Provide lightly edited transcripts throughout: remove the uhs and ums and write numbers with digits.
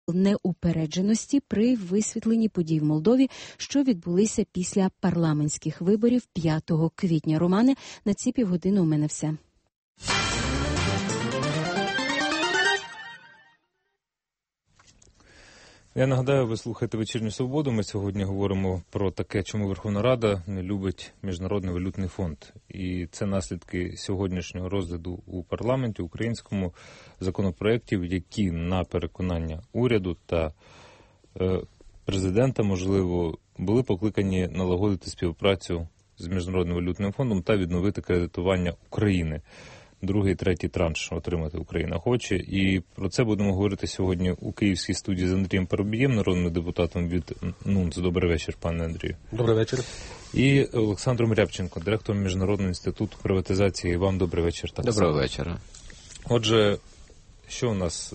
неупередженості при висвітленні подій в Молдові, що відбулися після парламентських виборів 5 квітня. Романе, на ці півгодини у мене все. Я нагадаю, ви слухаєте «Вечірню Свободу». Ми сьогодні говоримо про таке, чому Верховна Рада не любить Міжнародний валютний фонд. І це наслідки сьогоднішнього розгляду у парламенті українському законопроєктів, які на переконання уряду та президента, можливо, були покликані налагодити співпрацю з Міжнародним валютним фондом та відновити кредитування України. Другий, третій транш отримати Україна хоче. І про це будемо говорити сьогодні у Київській студії з Андрієм Парубієм, народним депутатом від НУНЦ. Добрий вечір, пане Андрію. Добрий вечір. І Олександром Рябченко, директором Міжнародного інституту приватизації. Вам добрий вечір. Доброго вечора. Отже, що у нас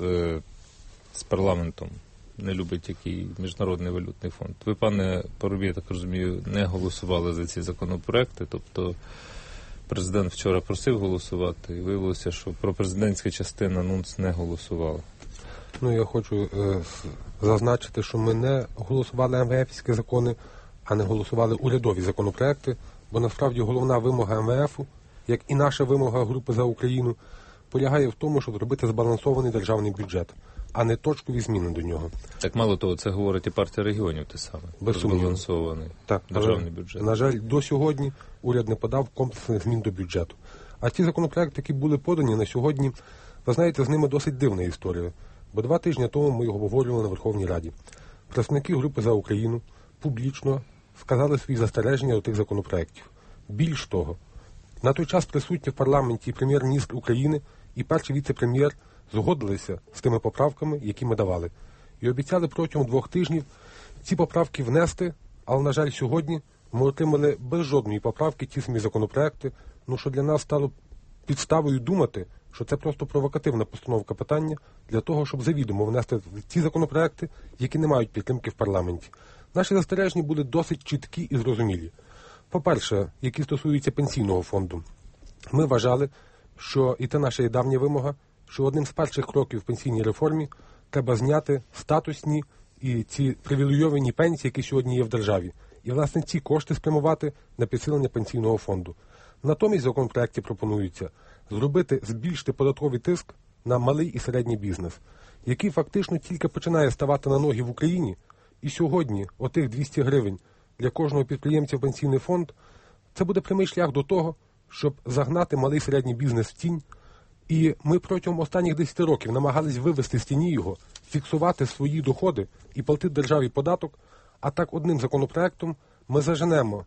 з парламентом не любить який Міжнародний валютний фонд? Ви, пане Парубій, я так розумію, не голосували за ці законопроекти, тобто президент вчора просив голосувати, і виявилося, що пропрезидентська частина НУНЦ не голосувала. Я хочу зазначити, що ми не голосували МВФ-ські закони, а не голосували урядові законопроекти, бо насправді головна вимога МВФ, як і наша вимога групи «За Україну», полягає в тому, щоб зробити збалансований державний бюджет, а не точкові зміни до нього. Так мало того, це говорить і партія регіонів те саме. Збалансований державний бюджет. На жаль, до сьогодні уряд не подав комплексних змін до бюджету. А ті законопроекти, які були подані на сьогодні, ви знаєте, з ними досить дивна історія. Бо 2 тижні тому ми його обговорювали на Верховній Раді. Представники групи «За Україну» публічно сказали свої застереження до тих законопроектів. Більш того, на той час присутні в парламенті і прем'єр-міністр України, і перший віце-прем'єр згодилися з тими поправками, які ми давали. І обіцяли протягом 2 тижнів ці поправки внести, але, на жаль, сьогодні ми отримали без жодної поправки ті самі законопроекти, що для нас стало підставою думати, що це просто провокативна постановка питання для того, щоб завідомо внести ті законопроекти, які не мають підтримки в парламенті. Наші застереження були досить чіткі і зрозумілі. По-перше, які стосуються пенсійного фонду. Ми вважали, що, і це наша давня вимога, що одним з перших кроків в пенсійній реформі треба зняти статусні і ці привілейовані пенсії, які сьогодні є в державі. І, власне, ці кошти спрямувати на підсилення пенсійного фонду. Натомість в законопроекті пропонується збільшити податковий тиск на малий і середній бізнес, який фактично тільки починає ставати на ноги в Україні. І сьогодні отих 200 гривень для кожного підприємця в пенсійний фонд – це буде прямий шлях до того, щоб загнати малий і середній бізнес в тінь. І ми протягом останніх 10 років намагались вивести з тіні його, фіксувати свої доходи і платити державі податок, а так одним законопроектом ми заженемо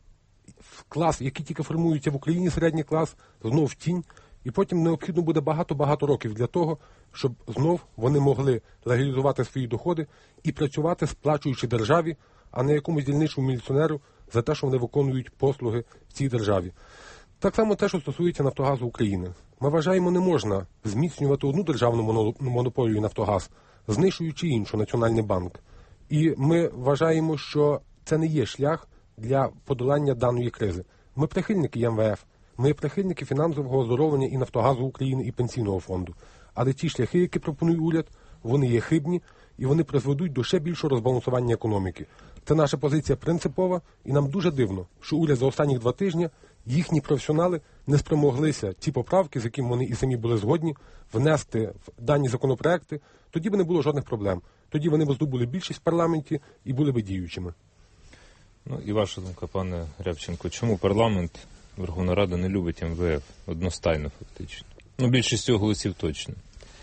в клас, який тільки формується в Україні, середній клас, знов в тінь, і потім необхідно буде багато-багато років для того, щоб знов вони могли легалізувати свої доходи і працювати, сплачуючи державі, а не якомусь дільничному міліціонеру за те, що вони виконують послуги в цій державі. Так само те, що стосується «Нафтогазу України». Ми вважаємо, не можна зміцнювати одну державну монополію «Нафтогаз», знищуючи іншу – Національний банк. І ми вважаємо, що це не є шлях для подолання даної кризи. Ми прихильники МВФ, ми прихильники фінансового оздоровлення і «Нафтогазу України», і Пенсійного фонду. Але ті шляхи, які пропонує уряд, вони є хибні, і вони призведуть до ще більшого розбалансування економіки. Це наша позиція принципова, і нам дуже дивно, що уряд за останні 2 тижні, їхні професіонали не спромоглися ті поправки, з якими вони і самі були згодні, внести в дані законопроекти. Тоді б не було жодних проблем. Тоді вони б здобули більшість в парламенті і були б діючими. І ваша думка, пане Рябченко, чому парламент, Верховна Рада не любить МВФ? Одностайно, фактично. Більшістю голосів точно.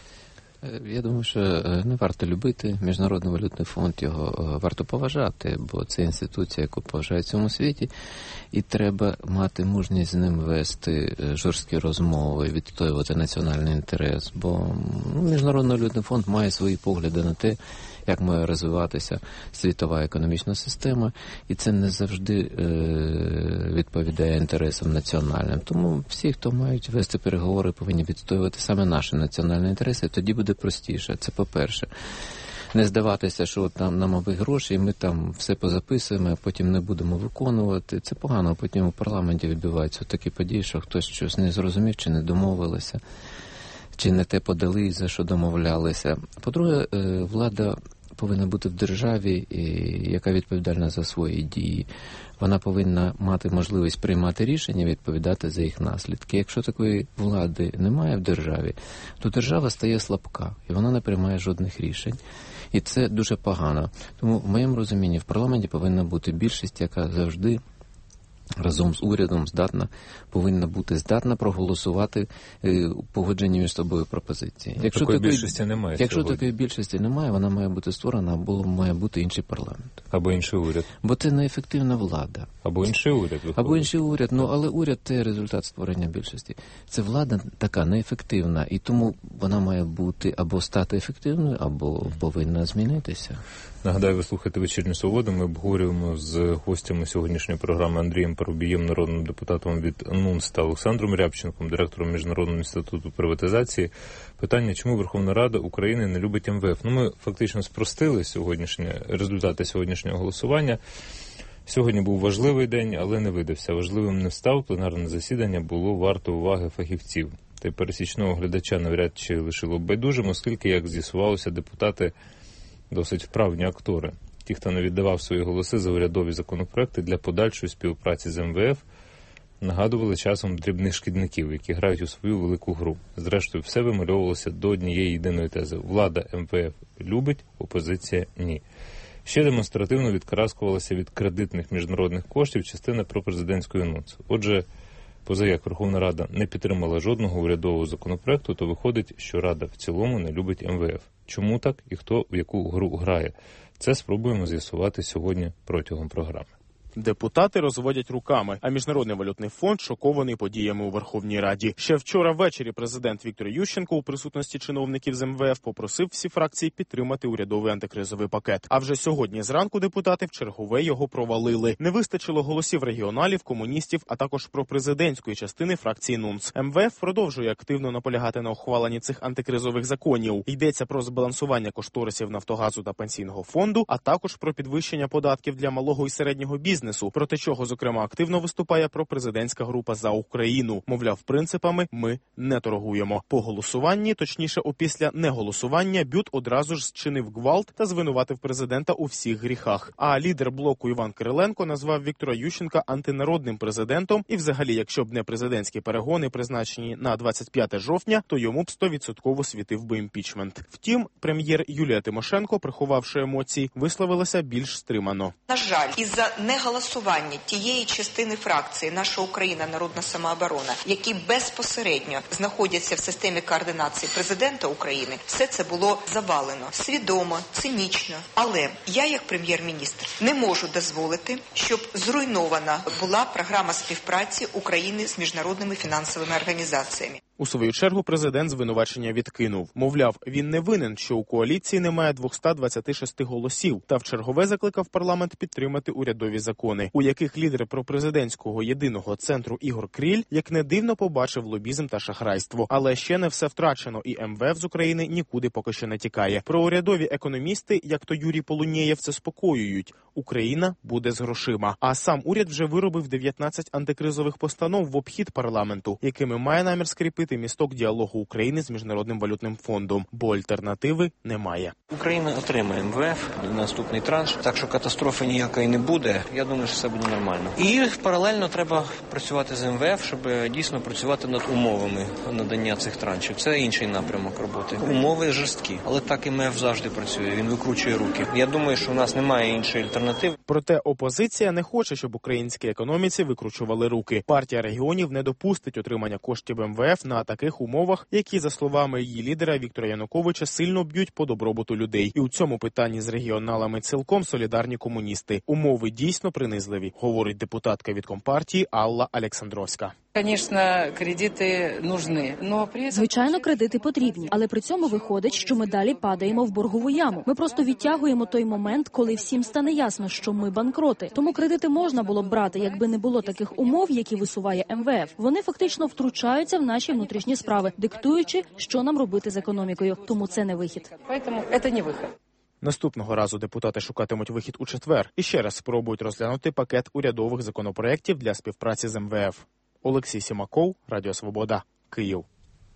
Я думаю, що не варто любити Міжнародний валютний фонд, його варто поважати, бо це інституція, яку поважають в цьому світі, і треба мати мужність з ним вести жорсткі розмови, відстоювати національний інтерес, бо Міжнародний валютний фонд має свої погляди на те, як має розвиватися світова економічна система, і це не завжди відповідає інтересам національним. Тому всі, хто мають вести переговори, повинні відстоювати саме наші національні інтереси, і тоді буде простіше. Це по-перше. Не здаватися, що там нам аби гроші, і ми там все позаписуємо, а потім не будемо виконувати. Це погано, потім у парламенті відбуваються такі події, що хтось щось не зрозумів, чи не домовилися, чи не те подали, за що домовлялися. По-друге, влада повинна бути в державі, яка відповідальна за свої дії. Вона повинна мати можливість приймати рішення, відповідати за їх наслідки. Якщо такої влади немає в державі, то держава стає слабка, і вона не приймає жодних рішень. І це дуже погано. Тому, в моєму розумінні, в парламенті повинна бути більшість, яка завжди разом з урядом повинна бути здатна проголосувати погоджені між собою пропозиції. Такої більшості немає. Якщо такої більшості немає, вона має бути створена, або має бути інший парламент. Або інший уряд. Бо це неефективна влада. Або інший уряд. Виходить. Або інший уряд. Але уряд – це результат створення більшості. Це влада така неефективна, і тому вона має бути або стати ефективною, або повинна змінитися. Нагадаю, ви слухаєте «Вечірню Свободу». Ми обговорюємо з гостями сьогоднішньої програми Андрієм Парубієм, народним депутатом від НУНС, та Олександром Рябченком, директором Міжнародного інституту приватизації. Питання, чому Верховна Рада України не любить МВФ? Ми фактично спростили результати сьогоднішнього голосування. Сьогодні був важливий день, але не видався. Важливим не став. Пленарне засідання було варто уваги фахівців. Та й пересічного глядача навряд чи лишило байдужим, оскільки, як з'ясувалося, депутати досить вправні актори. Ті, хто не віддавав свої голоси за урядові законопроекти для подальшої співпраці з МВФ, нагадували часом дрібних шкідників, які грають у свою велику гру. Зрештою, все вимальовувалося до однієї єдиної тези. Влада МВФ любить, опозиція – ні. Ще демонстративно відкараскувалася від кредитних міжнародних коштів частина пропрезидентської НУНС. Отже, позаяк Верховна Рада не підтримала жодного урядового законопроекту, то виходить, що Рада в цілому не любить МВФ. Чому так і хто в яку гру грає? Це спробуємо з'ясувати сьогодні протягом програми. Депутати розводять руками, а Міжнародний валютний фонд шокований подіями у Верховній Раді. Ще вчора ввечері президент Віктор Ющенко у присутності чиновників з МВФ попросив всі фракції підтримати урядовий антикризовий пакет. А вже сьогодні зранку депутати вчергове його провалили. Не вистачило голосів регіоналів, комуністів, а також пропрезидентської частини фракції НУНС. МВФ продовжує активно наполягати на ухваленні цих антикризових законів. Йдеться про збалансування кошторисів Нафтогазу та Пенсійного фонду, а також про підвищення податків для малого і середнього бізнесу, проти чого, зокрема, активно виступає пропрезидентська група «За Україну». Мовляв, принципами ми не торгуємо. По голосуванні, точніше, опісля неголосування, Бют одразу ж зчинив гвалт та звинуватив президента у всіх гріхах. А лідер блоку Іван Кириленко назвав Віктора Ющенка антинародним президентом і взагалі, якщо б не президентські перегони, призначені на 25 жовтня, то йому б 100% світив би імпічмент. Втім, прем'єр Юлія Тимошенко, приховавши емоції, висловилася більш стримано. На жаль, із-за неголосування тієї частини фракції «Наша Україна. Народна самооборона», які безпосередньо знаходяться в системі координації президента України, все це було завалено. Свідомо, цинічно. Але я, як прем'єр-міністр, не можу дозволити, щоб зруйнована була програма співпраці України з міжнародними фінансовими організаціями. У свою чергу президент звинувачення відкинув. Мовляв, він не винен, що у коаліції немає 226 голосів, та вчергове закликав парламент підтримати урядові закони, у яких лідер пропрезидентського єдиного центру Ігор Кріль, як не дивно, побачив лобізм та шахрайство. Але ще не все втрачено, і МВФ з України нікуди поки що не тікає. Проурядові економісти, як то Юрій Полунєєв, це спокоюють. Україна буде з грошима. А сам уряд вже виробив 19 антикризових постанов в обхід парламенту, якими має намір скріпити місток діалогу України з Міжнародним валютним фондом, бо альтернативи немає. Україна отримає МВФ, наступний транш, так що катастрофи ніякої не буде. Я думаю, що все буде нормально. І паралельно треба працювати з МВФ, щоб дійсно працювати над умовами надання цих траншів. Це інший напрямок роботи. Умови жорсткі, але так і МВФ завжди працює, він викручує руки. Я думаю, що в нас немає іншої альтернативи. Проте опозиція не хоче, щоб українській економіці викручували руки. Партія регіонів не допустить отримання коштів МВФ на таких умовах, які, за словами її лідера Віктора Януковича, сильно б'ють по добробуту людей. І у цьому питанні з регіоналами цілком солідарні комуністи. Умови дійсно принизливі, говорить депутатка від Компартії Алла Олександровська. Звісно, кредити нужны. Звичайно, кредити потрібні, але при цьому виходить, що ми далі падаємо в боргову яму. Ми просто відтягуємо той момент, коли всім стане ясно, що ми банкроти. Тому кредити можна було б брати, якби не було таких умов, які висуває МВФ. Вони фактично втручаються в наші внутрішні справи, диктуючи, що нам робити з економікою. Тому це не вихід. Тому це не вихід. Наступного разу депутати шукатимуть вихід у четвер і ще раз спробують розглянути пакет урядових законопроєктів для співпраці з МВФ. Олексій Сімаков, Радіо Свобода, Київ.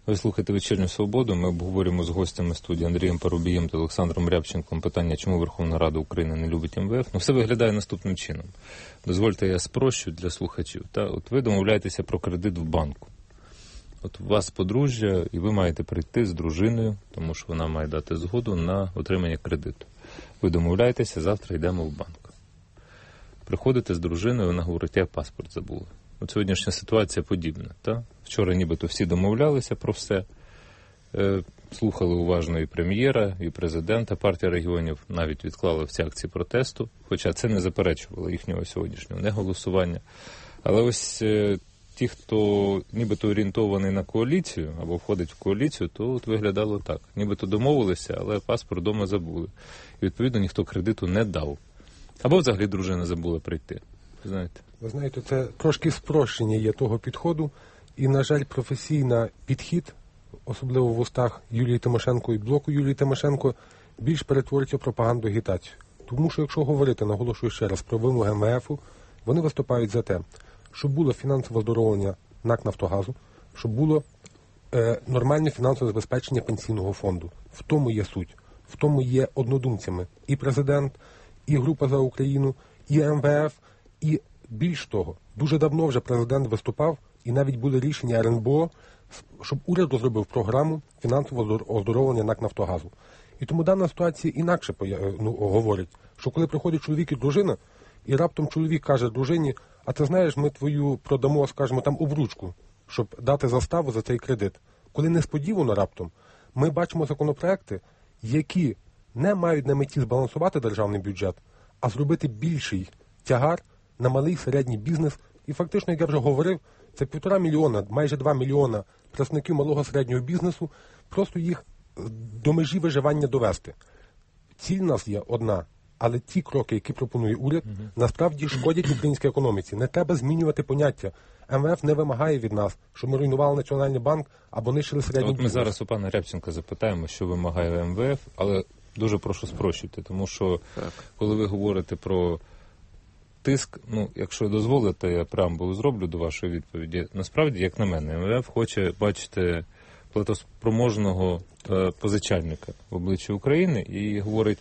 Ви слухаєте «Вечірню свободу». Ми обговорюємо з гостями студії Андрієм Парубієм та Олександром Рябченком питання, чому Верховна Рада України не любить МВФ. Ну, все виглядає наступним чином. Дозвольте, я спрощу для слухачів. От ви домовляєтеся про кредит в банку. От у вас подружжя, і ви маєте прийти з дружиною, тому що вона має дати згоду на отримання кредиту. Ви домовляєтеся, завтра йдемо в банк. Приходите з дружиною, вона говорить, я паспорт забула. От сьогоднішня ситуація подібна. Вчора нібито всі домовлялися про все, слухали уважно і прем'єра, і президента партії регіонів, навіть відклали всі акції протесту, хоча це не заперечувало їхнього сьогоднішнього неголосування. Але ось ті, хто нібито орієнтований на коаліцію або входить в коаліцію, то от виглядало так. Нібито домовилися, але паспорт вдома забули. І, відповідно, ніхто кредиту не дав. Або взагалі дружина забула прийти. Ви знаєте, це трошки спрощення є того підходу. І, на жаль, професійний підхід, особливо в устах Юлії Тимошенко і блоку Юлії Тимошенко, більш перетворюється в пропаганду, агітацію. Тому що, якщо говорити, наголошую ще раз, про вимоги МВФу, вони виступають за те, щоб було фінансове оздоровлення НАК «Нафтогазу», щоб було нормальне фінансове забезпечення пенсійного фонду. В тому є суть. В тому є однодумцями і президент, і Група за Україну, і МВФ, і більш того, дуже давно вже президент виступав, і навіть були рішення РНБО, щоб уряд розробив програму фінансового оздоровлення НАК «Нафтогазу». І тому дана ситуація інакше говорить, що коли приходить чоловік і дружина, і раптом чоловік каже дружині, а ти знаєш, ми твою продамо, скажімо, там обручку, щоб дати заставу за цей кредит. Коли несподівано раптом ми бачимо законопроекти, які не мають на меті збалансувати державний бюджет, а зробити більший тягар на малий середній бізнес. І фактично, як я вже говорив, це 1,5 мільйона, майже 2 мільйона представників малого середнього бізнесу, просто їх до межі виживання довести. Ціль у нас є одна, але ті кроки, які пропонує уряд, насправді шкодять українській економіці. Не треба змінювати поняття. МВФ не вимагає від нас, щоб ми руйнували Національний банк або нищили середній бізнес. Ми зараз у пана Рябченка запитаємо, що вимагає МВФ, але дуже прошу спрощуйте, тому що коли ви говорите про тиск, якщо дозволите, я преамбулу зроблю до вашої відповіді. Насправді, як на мене, МВФ хоче бачити платоспроможного позичальника в обличчі України і говорить,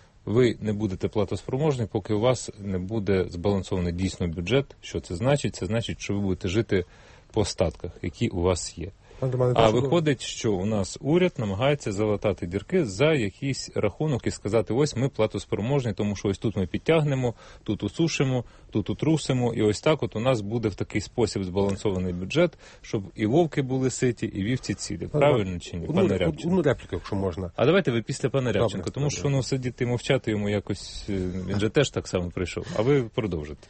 ви не будете платоспроможні, поки у вас не буде збалансований дійсно бюджет. Що це значить? Це значить, що ви будете жити по статках, які у вас є. А виходить, що у нас уряд намагається залатати дірки за якийсь рахунок і сказати, ось ми платоспроможні, тому що ось тут ми підтягнемо, тут усушимо, тут утрусимо, і ось так от у нас буде в такий спосіб збалансований бюджет, щоб і вовки були ситі, і вівці цілі. Правильно чи ні, пане Рябченко? Одну репліку, якщо можна. А давайте ви після пана Рябченка, тому що сидіти і мовчати йому якось, він же теж так само прийшов. А ви продовжите.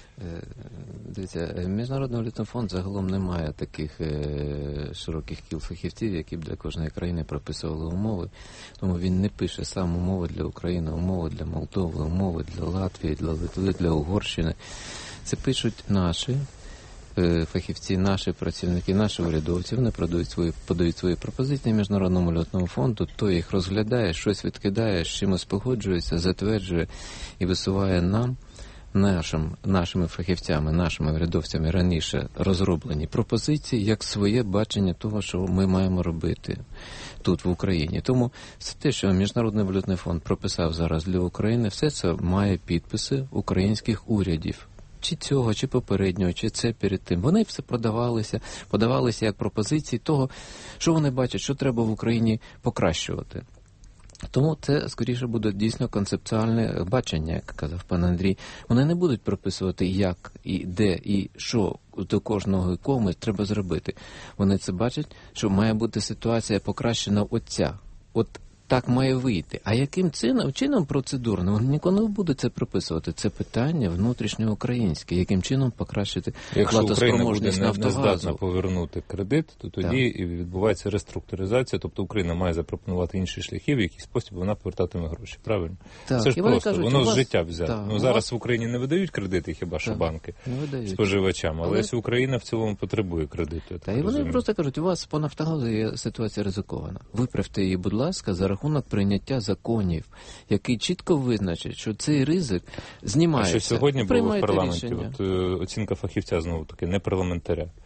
Дивіться, Міжнародний валютний фонд загалом не має таких широких кіл фахівців, які б для кожної країни прописували умови. Тому він не пише сам умови для України, умови для Молдови, умови для Латвії, для Литви, для Угорщини. Це пишуть наші фахівці, наші працівники, наші урядовці. Вони подають свої пропозиції Міжнародному валютному фонду, той їх розглядає, щось відкидає, з чимось погоджується, затверджує і висуває нам, нашими фахівцями, нашими урядовцями раніше розроблені пропозиції як своє бачення того, що ми маємо робити тут в Україні. Тому все те, що Міжнародний валютний фонд прописав зараз для України, все це має підписи українських урядів. Чи цього, чи попереднього, чи це перед тим. Вони все подавалися як пропозиції того, що вони бачать, що треба в Україні покращувати. Тому це, скоріше, буде дійсно концептуальне бачення, як казав пан Андрій. Вони не будуть прописувати, як, і де, і що до кожного кому треба зробити. Вони це бачать, що має бути ситуація покращена от так має вийти. А яким чином процедурно? Вони ніколи не будуть це прописувати. Це питання внутрішньоукраїнське. Яким чином покращити платоспроможність Нафтогазу? Якщо Україна буде не здатна повернути кредит, то тоді і відбувається реструктуризація, тобто Україна має запропонувати інші шляхи, в який спосіб вона повертатиме гроші. Правильно? Так. Це ж просто, кажуть, воно з життя взяти. Так, зараз в Україні не видають кредити, хіба що банки споживачам, але Україна в цілому потребує кредиту. І вони просто кажуть, у вас по Нафтогазу є ситуація ризикована. Виправте її, будь ласка, за рахунок прийняття законів, які чітко визначать, що цей ризик знімається. А що сьогодні було в парламенті? Оцінка фахівця, знову таки, не парламентаря.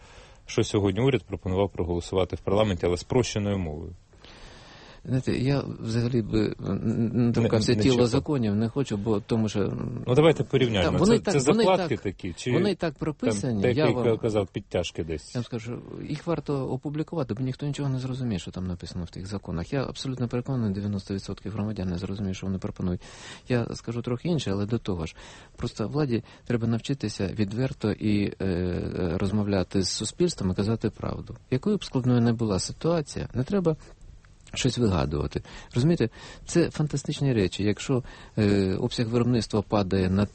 що сьогодні уряд пропонував проголосувати в парламенті, але спрощеною мовою. Знаєте, я взагалі би не торкався тіла законів, не хочу, бо тому що... Ну, давайте порівняємо. Це закладки такі? Чи вони і так прописані. Там, я казав, підтяжки десь. Я вам скажу, їх варто опублікувати, бо ніхто нічого не зрозуміє, що там написано в тих законах. Я абсолютно переконаний, 90% громадян не зрозуміє, що вони пропонують. Я скажу трохи інше, але до того ж. Просто владі треба навчитися відверто і розмовляти з суспільством і казати правду. Якою б складною не була ситуація, не треба щось вигадувати. Розумієте, це фантастичні речі. Якщо обсяг виробництва падає на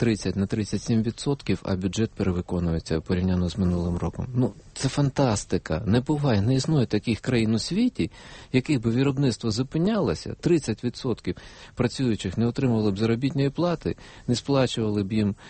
30-37%, а бюджет перевиконується порівняно з минулим роком. Ну, це фантастика. Не буває, не існує таких країн у світі, яких би виробництво зупинялося, 30% працюючих не отримували б заробітної плати, не сплачували б їм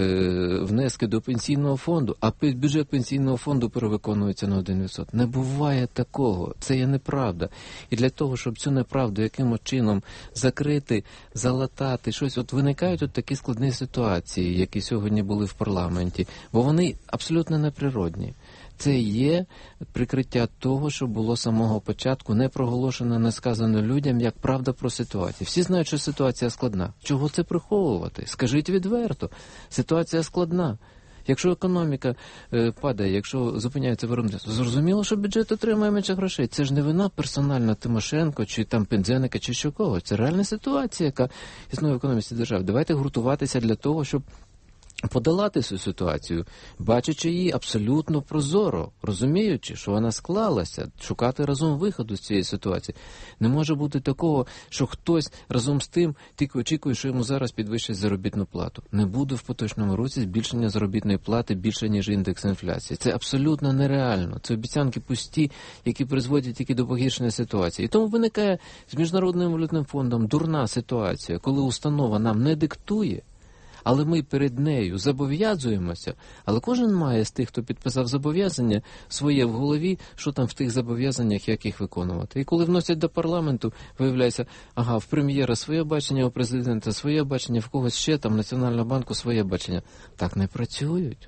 внески до пенсійного фонду, а бюджет пенсійного фонду перевиконується на 1%. Не буває такого. Це є неправда. І для того, щоб цю неправду якимось чином закрити, залатати, щось, от виникають от такі складні ситуації, які сьогодні були в парламенті, бо вони абсолютно неприродні. Це є прикриття того, що було з самого початку, не проголошено, не сказано людям, як правда про ситуацію. Всі знають, що ситуація складна. Чого це приховувати? Скажіть відверто. Ситуація складна. Якщо економіка падає, якщо зупиняється виробництво, зрозуміло, що бюджет отримає менше грошей. Це ж не вина персональна Тимошенко, чи там Пинзеника, чи що кого. Це реальна ситуація, яка існує в економіці держави. Давайте гуртуватися для того, щоб подолати цю ситуацію, бачачи її абсолютно прозоро, розуміючи, що вона склалася, шукати разом виходу з цієї ситуації. Не може бути такого, що хтось разом з тим тільки очікує, що йому зараз підвищать заробітну плату. Не буде в поточному році збільшення заробітної плати більше, ніж індекс інфляції. Це абсолютно нереально. Це обіцянки пусті, які призводять тільки до погіршення ситуації. І тому виникає з Міжнародним валютним фондом дурна ситуація, коли установа нам не диктує, але ми перед нею зобов'язуємося, але кожен має з тих, хто підписав зобов'язання, своє в голові, що там в тих зобов'язаннях, як їх виконувати. І коли вносять до парламенту, виявляється, ага, в прем'єра своє бачення, у президента своє бачення, в когось ще, там, Національного банку своє бачення. Так не працюють.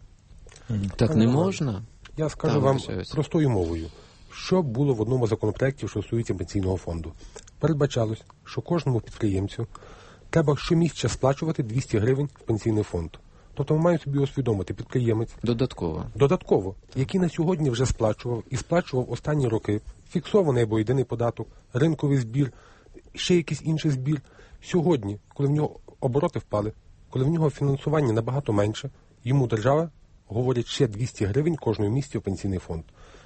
Так не можна. Я скажу вам простою мовою. Що було в одному законопроекті, що стосується пенсійного фонду? Передбачалось, що кожному підприємцю треба щомісяця сплачувати 200 гривень в пенсійний фонд. Тобто ми маємо собі усвідомити, підприємець додатково, який на сьогодні вже сплачував і сплачував останні роки фіксований або єдиний податок, ринковий збір, ще якийсь інший збір. Сьогодні, коли в нього обороти впали, коли в нього фінансування набагато менше, йому держава говорить ще 200 гривень кожного місяця в пенсійний фонд.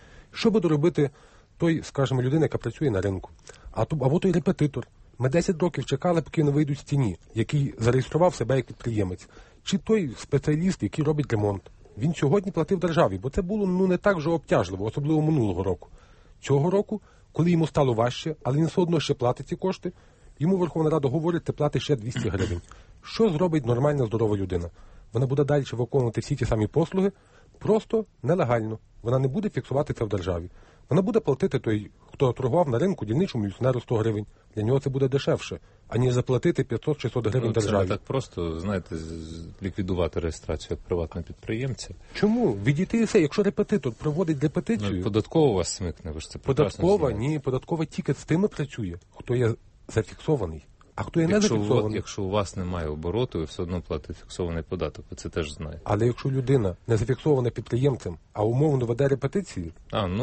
Що буде робити той, скажімо, людина, яка працює на ринку, або той репетитор? Ми 10 років чекали, поки не вийдуть з тіні, який зареєстрував себе як підприємець. Чи той спеціаліст, який робить ремонт. Він сьогодні платив державі, бо це було не так вже обтяжливо, особливо минулого року. Цього року, коли йому стало важче, але він все одно ще платить ці кошти, йому Верховна Рада говорить, ти платиш ще 200 гривень. Що зробить нормальна, здорова людина? Вона буде далі виконувати всі ті самі послуги, просто нелегально. Вона не буде фіксувати це в державі. Вона буде платити той, хто торгував на ринку, дільничому міліціонеру 100 гривень. Для нього це буде дешевше, аніж заплатити 500-600 гривень державі. Це не так просто, знаєте, ліквідувати реєстрацію як приватного підприємця. Чому? Відійти і все. Якщо репетитор проводить репетицію... Податкова вас смикне, ви ж це прекрасно знаєте. Ні, податкова тільки з тими працює, хто є зафіксований. А хто є не зафіксований? Якщо у вас немає обороту, ви все одно платите фіксований податок, ви це теж знаєте. Але якщо людина не зафіксована підприємцем, а умовно веде репетиції...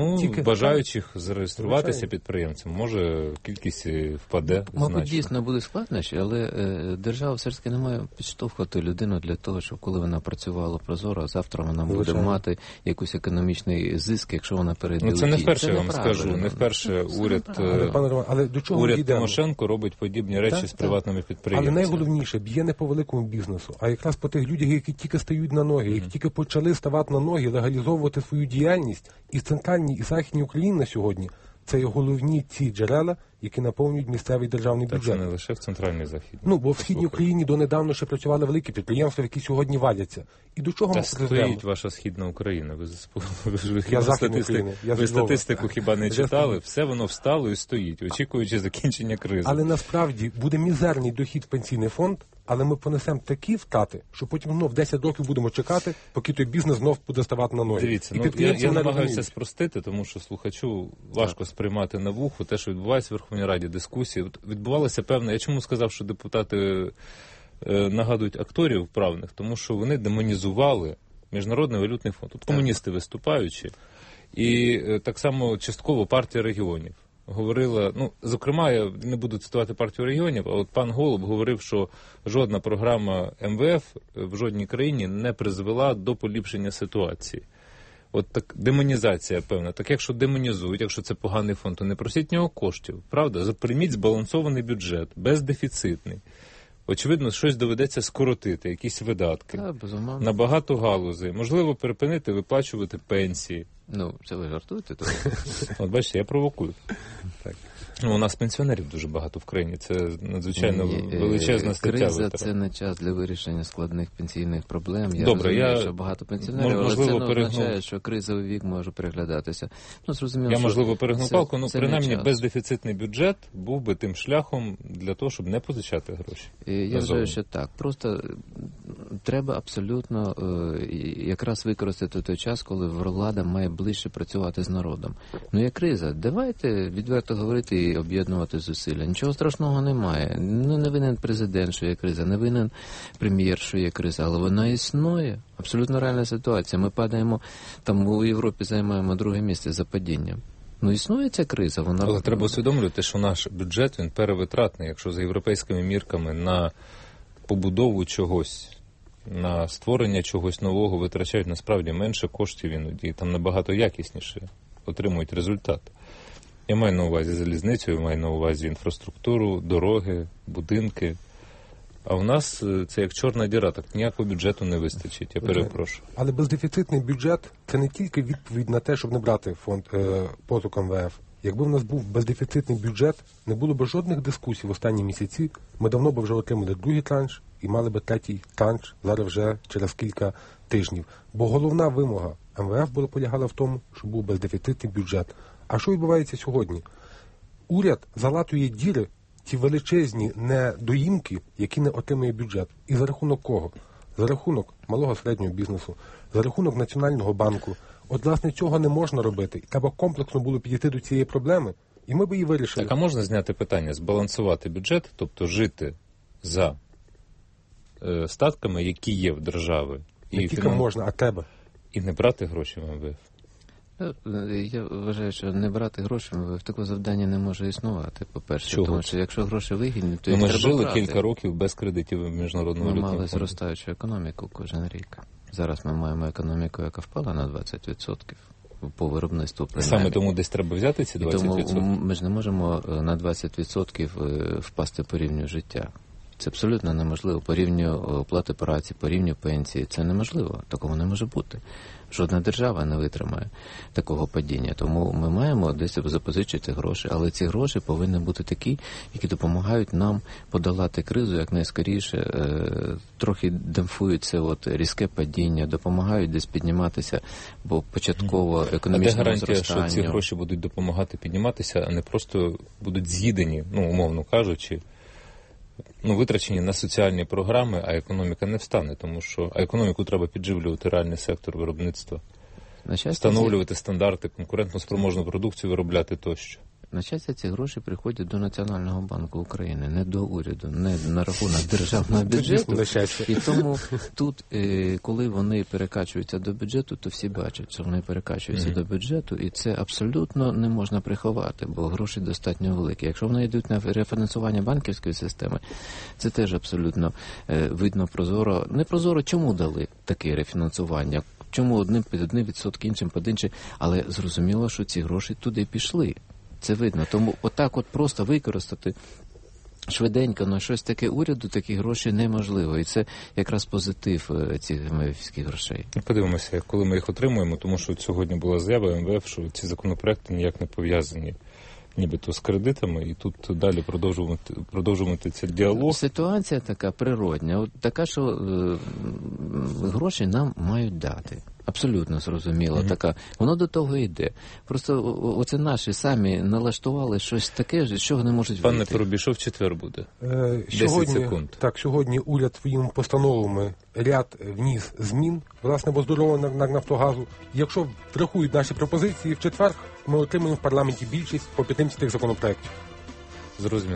бажаючих зареєструватися підприємцем, може кількість впаде значно. Мабуть, дійсно буде складнощі, але держава все ж таки не має підштовхувати людину для того, щоб коли вона працювала прозоро, а завтра вона буде мати якийсь економічний зиск, якщо вона перейде. Це не вперше, я вам скажу, не вперше уряд Тимошенко робить подібні речі з приватними підприємцями. Але найголовніше, б'є не по великому бізнесу, а якраз по тих людях, які тільки стають на ноги, які тільки почали ставати на ноги, легалізовувати свою діяльність. І в центральній, і західній Україні на сьогодні це є головні ці джерела які наповнюють місцевий державний Так бюджет. це не лише в центральній західній. Ну, бо в Східній Україні донедавна ще працювали великі підприємства, які сьогодні валяться. І до чого Та ми призведемо? стоїть ваша Східна Україна. Ви ж Я Західна Україна. Я з ви Львова. статистику хіба не читали? Все воно встало і стоїть, очікуючи закінчення кризи. Але насправді буде мізерний дохід в пенсійний фонд, але ми понесемо такі втрати, що потім знов 10 років будемо чекати, поки той бізнес знов буде ставати на ноги. Дивіться, І я підприємці не намагаюся розуміють. спростити, тому що слухачу важко сприймати на вухо те, що відбувається в Верховній Раді, дискусії. От відбувалося певне. Я чому сказав, що депутати нагадують акторів вправних, тому що вони демонізували Міжнародний валютний фонд. Тут комуністи виступаючи, і так само частково партія регіонів говорила, ну, зокрема, я не буду цитувати партію регіонів, а от пан Голуб говорив, що жодна програма МВФ в жодній країні не призвела до поліпшення ситуації. От так демонізація певна. Так якщо демонізують, якщо це поганий фонд, то не просіть в нього коштів, правда? Прийміть збалансований бюджет, бездефіцитний. Очевидно, щось доведеться скоротити, якісь видатки. Безумовно. На багато галузей. Можливо, припинити виплачувати пенсії. Ну, це ви жартуєте? От бачите, я провокую. Так. Ну, у нас пенсіонерів дуже багато в країні. Це надзвичайно величезна стаття. Криза – це не час для вирішення складних пенсійних проблем. Я Добре, розумію, що багато пенсіонерів, але це не перегнув. означає, що кризовий вік може переглядатися. Ну, зрозуміло, я, можливо, перегнув палку, ну, принаймні, час. Бездефіцитний бюджет був би тим шляхом для того, щоб не позичати гроші. Я вважаю, що так. Просто треба абсолютно якраз використати той час, коли влада має ближче працювати з народом. Ну, є криза. Давайте відверто говорити і об'єднувати зусилля. Нічого страшного немає. Ну, не винен президент, що є криза, не винен прем'єр, що є криза, але вона існує. Абсолютно реальна ситуація. Ми падаємо, там у Європі займаємо друге місце за падінням. Ну, існує ця криза. Вона... Але треба усвідомлювати, що наш бюджет, він перевитратний. Якщо за європейськими мірками на побудову чогось, на створення чогось нового витрачають насправді менше коштів іноді, і там набагато якісніше отримують результат. Я маю на увазі залізницю, я маю на увазі інфраструктуру, дороги, будинки. А у нас це як чорна діра, так ніякого бюджету не вистачить, я перепрошую. Але бездефіцитний бюджет – це не тільки відповідь на те, щоб не брати фонд позик МВФ. Якби в нас був бездефіцитний бюджет, не було б жодних дискусій в останні місяці, ми давно б вже отримали другий транш і мали б третій транш зараз вже через кілька тижнів. Бо головна вимога МВФ була полягала в тому, щоб був бездефіцитний бюджет. А що відбувається сьогодні? Уряд залатує діри, ті величезні недоїмки, які не отримує бюджет. І за рахунок кого? За рахунок малого середнього бізнесу, за рахунок Національного банку. От, власне, цього не можна робити. І треба комплексно було підійти до цієї проблеми, і ми б її вирішили. Так, а можна зняти питання, збалансувати бюджет, тобто жити за статками, які є в держави. Не тільки можна, а треба. І не брати гроші в МВФ. Я вважаю, що не брати гроші в такого завдання не може існувати, по-перше. Чого? Тому що якщо гроші вигідні, то їх ми треба жили брати. кілька років без кредитів Міжнародного валютного Ми мали фонду. зростаючу економіку кожен рік. Зараз ми маємо економіку, яка впала на 20% по виробництву. Принаймні. Саме тому десь треба взяти ці 20%? І тому ми ж не можемо на 20% впасти по рівню життя. Це абсолютно неможливо. По рівню оплати праці, по рівню пенсії. Це неможливо. Такого не може бути. Жодна держава не витримає такого падіння. Тому ми маємо десь запозичити гроші. Але ці гроші повинні бути такі, які допомагають нам подолати кризу якнайскоріше, трохи демпфують це різке падіння, допомагають десь підніматися, бо початково економічному зростанню. А де гарантія, що ці гроші будуть допомагати підніматися, а не просто будуть з'їдені, умовно кажучи, витрачені на соціальні програми, а економіка не встане, тому що економіку треба підживлювати, реальний сектор виробництва, встановлювати стандарти, конкурентно-спроможну продукцію виробляти тощо. На щастя, ці гроші приходять до Національного банку України, не до уряду, не на рахунок державного бюджету. І тому тут, коли вони перекачуються до бюджету, то всі бачать, що вони перекачуються до бюджету, і це абсолютно не можна приховати, бо гроші достатньо великі. Якщо вони йдуть на рефінансування банківської системи, це теж абсолютно видно прозоро. Не прозоро, чому дали таке рефінансування, чому одним під 1%, іншим під іншим, але зрозуміло, що ці гроші туди пішли. Це видно. Тому отак просто використати швиденько на щось таке уряду, такі гроші неможливо. І це якраз позитив цих МВФських грошей. Подивимося, коли ми їх отримуємо, тому що сьогодні була заява МВФ, що ці законопроекти ніяк не пов'язані нібито з кредитами, і тут далі продовжувати цей діалог. Ситуація така природня, от така, що гроші нам мають дати. Абсолютно зрозуміло, така. Воно до того йде. Просто оце наші самі налаштували щось таке, з чого не можуть вийти. Пане Парубій, що в четвер буде? 10 Сьогодні, секунд. Так, сьогодні уряд своїми постановами ряд вніс змін, власне, в оздоровлення Нафтогазу. І якщо врахують наші пропозиції, в четвер ми отримаємо в парламенті більшість по підтримці тих законопроєктів. Зрозуміло.